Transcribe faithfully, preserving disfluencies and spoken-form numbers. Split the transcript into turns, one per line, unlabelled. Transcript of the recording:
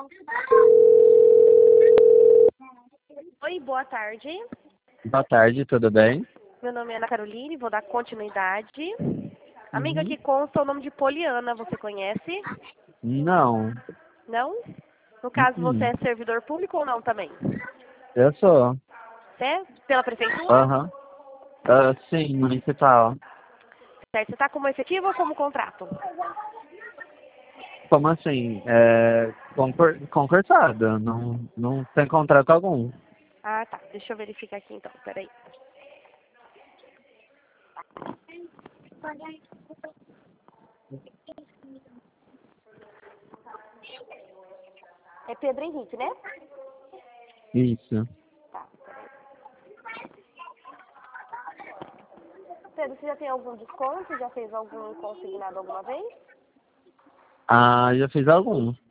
Oi, boa tarde.
Boa tarde, tudo bem?
Meu nome é Ana Caroline, vou dar continuidade. Amiga,
Uhum.
aqui consta o nome de Poliana, você conhece?
Não.
Não? No caso, você
Uhum.
é servidor público ou não também?
Eu sou.
Você é? Pela prefeitura?
Aham. Ah, sim, municipal.
Certo. Você está como efetivo ou como contrato?
Como assim? É concor concursado, não, não tem contrato algum.
Ah, tá. Deixa eu verificar aqui então, peraí. É Pedro Henrique, né?
Isso.
Tá, peraí. Pedro, você já tem algum desconto? Já fez algum consignado alguma vez?
Ah, já fiz alguns.